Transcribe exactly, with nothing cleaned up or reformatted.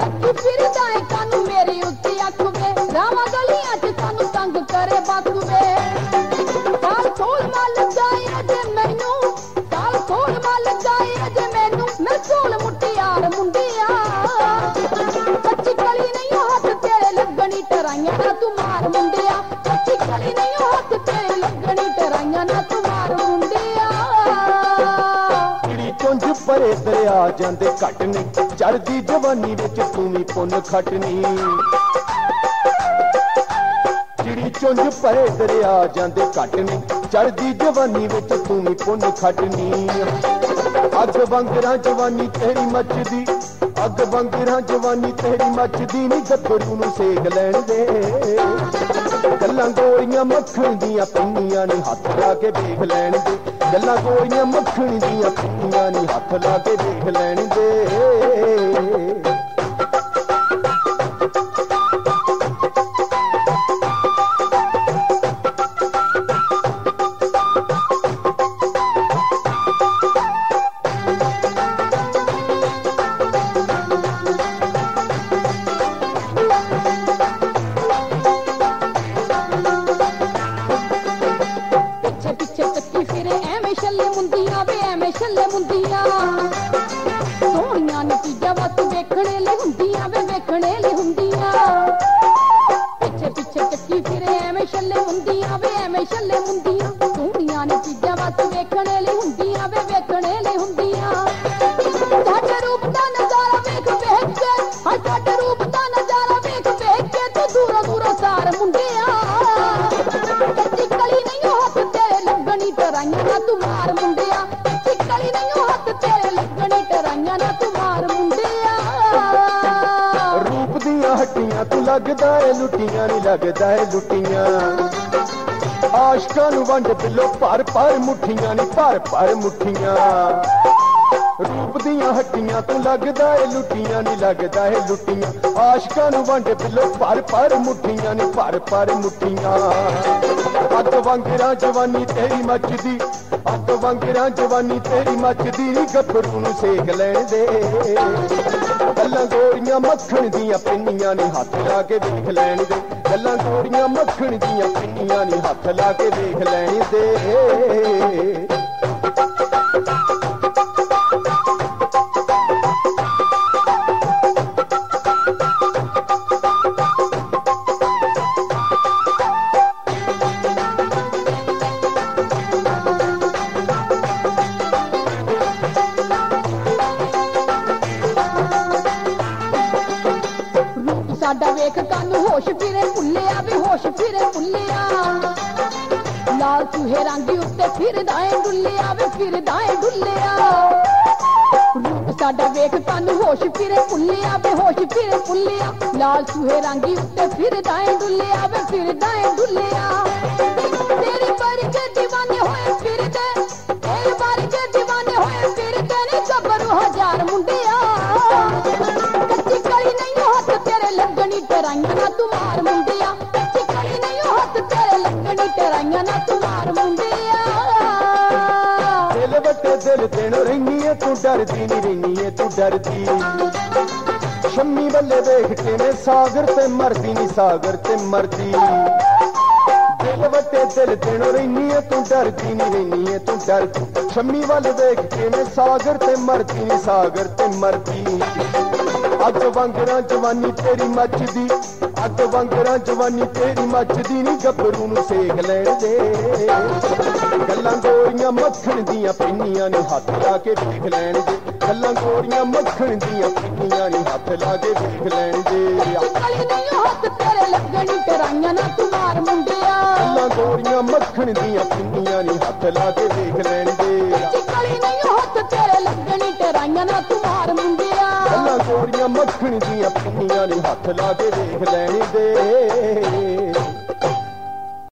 ਰੱਖੀ ਫਿਰਦਾ ਏ ਕਾਨੂੰ ਮੇਰੀ ਉੱਤੇ ਅੱਖ ਵੇ ਰਾਵਾਂ ਗਲੀਆਂ 'ਚ ਸਾਨੂੰ ਤੰਗ ਕਰੇ ਬੱਸ ਵੇ ਸਾਲ ਸੋਲ ਮਾਲ ਜਾਏ ਜੇ ਮੈਨੂੰ ਸਾਲ ਸੋਲ ਮਾਲ ਜਾਏ ਜੇ ਮੈਨੂੰ ਮੈਂ ਸੋਲ ਮੁਟਿਆਰ ਮੁੰਡਿਆ ਕੱਚੀ ਕਲੀ ਨਹੀਂ ਹੱਥ ਤੇਰੇ ਲੱਗਣੀ ਟਰਾਈਆਂ ਨਾ ਤੂੰ ਮਾਰ ਮੁੰਡਿਆ ਕੱਚੀ ਕਲੀ ਨਹੀਂ ਹੱਥ ਤੇਰੇ ਲੱਗਣੀ ਟਰਾਈਆਂ ਨਾ ਤੂੰ ਮਾਰ ਮੁੰਡਿਆ चिड़ी चुंझ परे दरिया जांदे घट नी चढ़दी जवानी विच तू भी पुन खटनी चिड़ी चुंझ परे दरिया जांदे घट नी चढ़दी जवानी विच तू भी पुन खटनी अग वंगरा जवानी तेरी मचदी अग वंगरा जवानी तेरी मचदी नी गब्बरू नूं सेक लैण दे गल्लां गोरियां मक्खण दियां पैंदियां नी हत्थ ला के वेख लैण दे गल्लां गोरियां मक्खण दियां पैंदियां नी हत्थ ला के वेख लैण दे ਛੱਲੇ ਮੁੰਦੀਆਂ ਸੋਹਣੀਆਂ ਨਤੀਜਾ ਵਸ ਵੇਖਣੇ ਲਈ ਹੁੰਦੀਆਂ ਵੇ ਵੇਖਣੇ ਲਈ ਹੁੰਦੀਆਂ ਪਿੱਛੇ ਪਿੱਛੇ ਚੱਕੀ ਫਿਰੇ ਐਵੇਂ ਛੱਲੇ ਮੁੰਦੀਆਂ ਵੇ ਐਵੇਂ ਛੱਲੇ ਮੁੰਦੀਆਂ ਸੋਹਣੀਆਂ ਨਤੀਜਾ ਵਸ ਵੇਖਣੇ ਲਈ ਹੁੰਦੀਆਂ ਵੇ ਵੇਖਣੇ ਲਈ ਹੁੰਦੀਆਂ ਸਾਡੇ ਰੂਪ ਦਾ ਨਜ਼ਾਰਾ ਵੇਖ ਵੇਖ ਕੇ ਹਾਂ ਸਾਡੇ ਰੂਪ ਦਾ ਨਜ਼ਾਰਾ ਵੇਖ ਵੇਖ ਕੇ ਤੂੰ ਦੂਰੋਂ ਦੂਰੋਂ ਸਾਰ ਮੁੰਡਿਆ ਕੱਚੀ ਕਲੀ ਨਹੀਂ ਹੱਥ ਤੇਰੇ ਲੱਗਣੀ ਟਰਾਈਆਂ ਨਾ ਤੂੰ ਮਾਰ ਮੁੰਡਿਆ ਕਲੀ ਨਹੀਂ ਹੱਥ ਤੇਰੇ ਲੱਗਣੀ ਟਰਾਈਆਂ ਨਾ ਤੂੰ ਮਾਰ ਮੁੰਡਿਆ रूप दियां हट्टियां तू लगदा है लुटियां नी लगदा है लुटियां आशकां नूं वंड बिलो भर भर मुठियां नी भर भर मुठियां रूप दियां हट्टियां तू लगदा है लुटियां नी लगदा है लुटियां आशकां नूं वंड बिलो भर भर मुठियां नी भर भर मुठियां अग वंगरा जवानी तेरी मचदी अग वंगरा जवानी तेरी मचदी नी गब्बरू नूं सेक लैण दे गल्लां गोरियां मक्खण दियां पिन्नियां नी हत्थ ला के वेख लैण दे गल्लां गोरियां मक्खण दियां पिन्नियां नी हत्थ ला के वेख लैण दे ਸਾਡਾ ਵੇਖ ਕਾਨੂੰ ਹੋਸ਼ ਫਿਰੇ ਭੁੱਲਿਆ ਵੀ ਹੋਸ਼ ਫਿਰੇ ਭੁੱਲਿਆ ਲਾਲ ਚੂਹੇ ਰੰਗੀ ਉੱਤੇ ਫਿਰਦਾ ਏ ਡੁੱਲਿਆ ਵੇ ਫਿਰਦਾ ਏ ਡੁੱਲਿਆ ਰੂਪ ਸਾਡਾ ਵੇਖ ਕਾਨੂੰ ਹੋਸ਼ ਫਿਰੇ ਭੁੱਲਿਆ ਵੀ ਹੋਸ਼ ਫਿਰੇ ਭੁੱਲਿਆ ਲਾਲ ਚੂਹੇ ਰੰਗੀ ਉੱਤੇ ਫਿਰਦਾ ਏ ਡੁੱਲਿਆ ਵੇ ਫਿਰਦਾ ਏ ਡੁੱਲਿਆ ਤੇਰੀ ਵਰਗੇ دیਵਾਨੇ ਹੋਏ ਫਿਰਦੇ ਤੇਰੀ ਵਰਗੇ دیਵਾਨੇ ਹੋਏ ਫਿਰਦੇ ਨੇ ਗੱਭਰੂ ਹਜ਼ਾਰ ਮੁੰਡਿਆ ਕੱਚੀ ਕਲੀ ਨਹੀਂ ਹੱਥ ਤੇਰੇ ਲੱਗਣੀ ਟਰਾਈਆਂ ਨਾ ਤੂੰ ਮਾਰ ਮੁੰਡਿਆ ਕੱਚੀ ਕਲੀ ਨਹੀਂ ਹੱਥ ਤੇਰੇ ਲੱਗਣੀ ਟਰਾਈਆਂ ਨਾ ਤੂੰ ਮਾਰ ਮੁੰਡਿਆ ਦਿਲ ਵੱਟੇ ਦਿਲ ਤੈਨੂੰ ਰਹਿਨੀ ਏ ਤੂੰ ਡਰਦੀ ਨੀ ਰਹਿਨੀ ਏ ਤੂੰ ਡਰਦੀ ਸ਼ੰਮੀ ਵੱਲੇ ਵੇਖ ਕੇ ਮੈਂ ਸਾਗਰ ਤੇ ਮਰਦੀ ਨੀ ਸਾਗਰ ਤੇ ਮਰਦੀ दिल वटे दिल तेनों रहनी है तू डरदी नी रहनी है तू डरदी शम्मी वाल देख के मैं सागर ते मरदी नी सागर ते मरदी अग वंगरा जवानी तेरी मचदी अग वंगरा जवानी तेरी मचदी नी गब्बरू नूं सेक लैण दे गल्लां गोरियां मक्खण दियां पिन्नियां नी हत्थ ला के वेख लैण दे गल्लां गोरियां मक्खण दियां पिन्नियां नी हत्थ ला के वेख लैण दे कली नहीं हत्थ तेरे लगणी टराइयां ना तू मार मुंडिया गल्लां गोरियां मक्खण दियां पिन्नियां नी हत्थ ला के वेख लैण दे कली नहीं हत्थ तेरे लगणी टराइयां ना तू मार मुंडिया गल्लां गोरियां मक्खण दियां पिन्नियां नी हत्थ ला के वेख लैण दे।